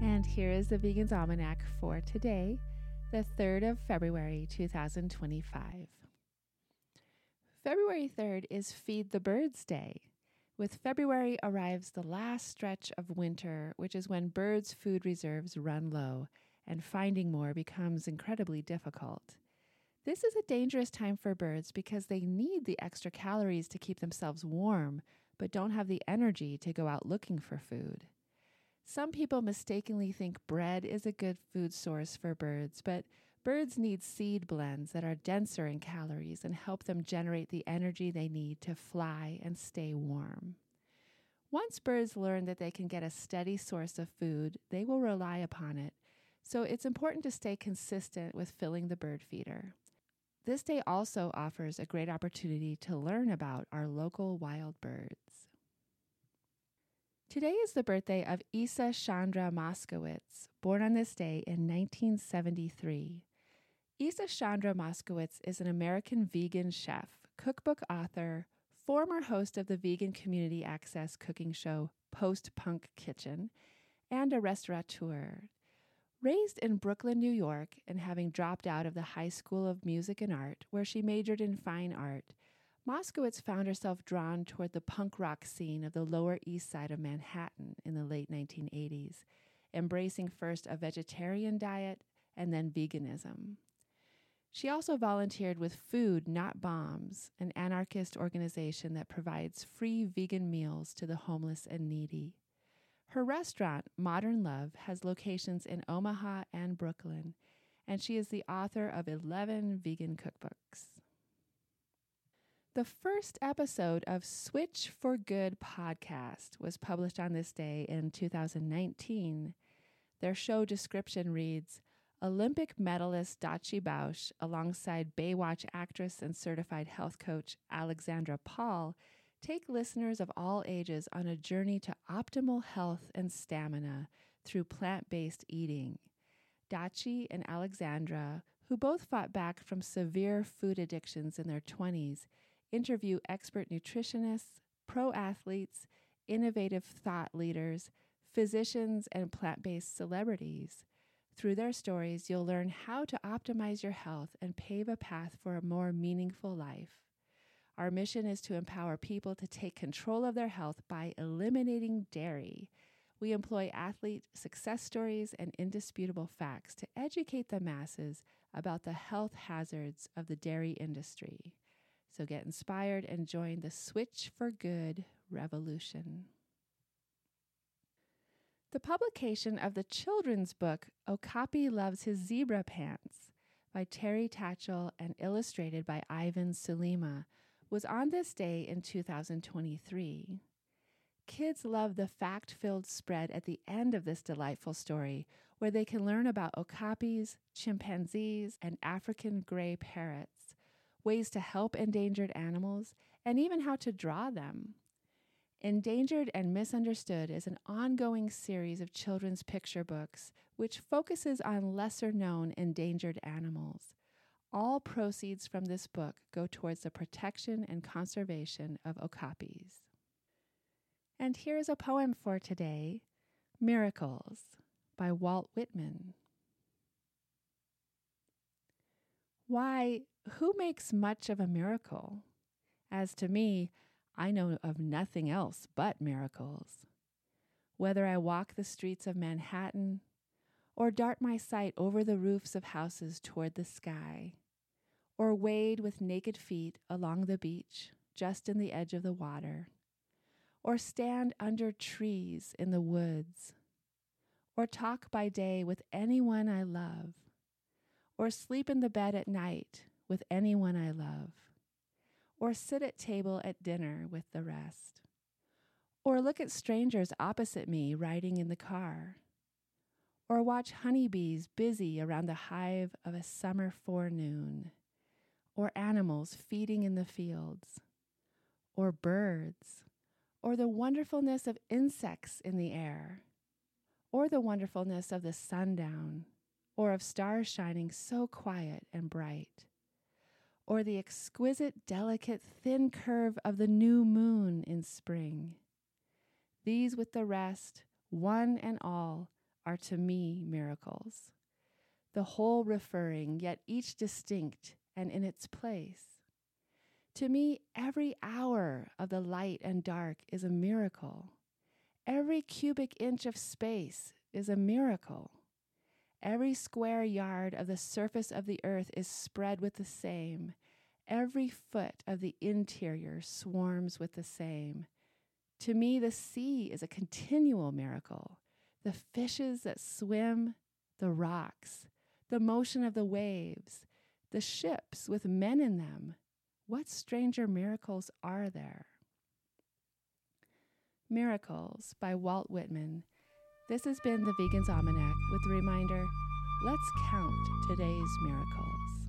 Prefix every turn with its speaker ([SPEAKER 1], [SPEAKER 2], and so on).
[SPEAKER 1] And here is the Vegan's Almanac for today, the 3rd of February, 2025. February 3rd is Feed the Birds Day. With February arrives the last stretch of winter, which is when birds' food reserves run low and finding more becomes incredibly difficult. This is a dangerous time for birds because they need the extra calories to keep themselves warm, but don't have the energy to go out looking for food. Some people mistakenly think bread is a good food source for birds, but birds need seed blends that are denser in calories and help them generate the energy they need to fly and stay warm. Once birds learn that they can get a steady source of food, they will rely upon it, so it's important to stay consistent with filling the bird feeder. This day also offers a great opportunity to learn about our local wild birds. Today is the birthday of Isa Chandra Moskowitz, born on this day in 1973. Isa Chandra Moskowitz is an American vegan chef, cookbook author, former host of the vegan community access cooking show Post Punk Kitchen, and a restaurateur. Raised in Brooklyn, New York, and having dropped out of the High School of Music and Art, where she majored in fine art, Moskowitz found herself drawn toward the punk rock scene of the Lower East Side of Manhattan in the late 1980s, embracing first a vegetarian diet and then veganism. She also volunteered with Food Not Bombs, an anarchist organization that provides free vegan meals to the homeless and needy. Her restaurant, Modern Love, has locations in Omaha and Brooklyn, and she is the author of 11 vegan cookbooks. The first episode of Switch for Good podcast was published on this day in 2019. Their show description reads, Olympic medalist Dachi Bausch, alongside Baywatch actress and certified health coach Alexandra Paul, take listeners of all ages on a journey to optimal health and stamina through plant-based eating. Dachi and Alexandra, who both fought back from severe food addictions in their 20s, interview expert nutritionists, pro athletes, innovative thought leaders, physicians, and plant-based celebrities. Through their stories, you'll learn how to optimize your health and pave a path for a more meaningful life. Our mission is to empower people to take control of their health by eliminating dairy. We employ athlete success stories and indisputable facts to educate the masses about the health hazards of the dairy industry. So get inspired and join the Switch for Good revolution. The publication of the children's book, Okapi Loves His Zebra Pants, by Terry Tatchell and illustrated by Ivan Sulima, was on this day in 2023. Kids love the fact-filled spread at the end of this delightful story, where they can learn about okapis, chimpanzees, and African gray parrots, ways to help endangered animals, and even how to draw them. Endangered and Misunderstood is an ongoing series of children's picture books which focuses on lesser-known endangered animals. All proceeds from this book go towards the protection and conservation of okapis. And here's a poem for today, Miracles, by Walt Whitman. Why, who makes much of a miracle? As to me, I know of nothing else but miracles. Whether I walk the streets of Manhattan or dart my sight over the roofs of houses toward the sky, or wade with naked feet along the beach just in the edge of the water, or stand under trees in the woods, or talk by day with anyone I love, or sleep in the bed at night with anyone I love, or sit at table at dinner with the rest, or look at strangers opposite me riding in the car, or watch honeybees busy around the hive of a summer forenoon, or animals feeding in the fields, or birds, or the wonderfulness of insects in the air, or the wonderfulness of the sundown, or of stars shining so quiet and bright, or the exquisite, delicate, thin curve of the new moon in spring. These with the rest, one and all, are to me miracles, the whole referring, yet each distinct and in its place. To me, every hour of the light and dark is a miracle. Every cubic inch of space is a miracle. Every square yard of the surface of the earth is spread with the same. Every foot of the interior swarms with the same. To me, the sea is a continual miracle. The fishes that swim, the rocks, the motion of the waves, the ships with men in them. What stranger miracles are there? Miracles by Walt Whitman. This has been the Vegan's Almanac with the reminder, let's count today's miracles.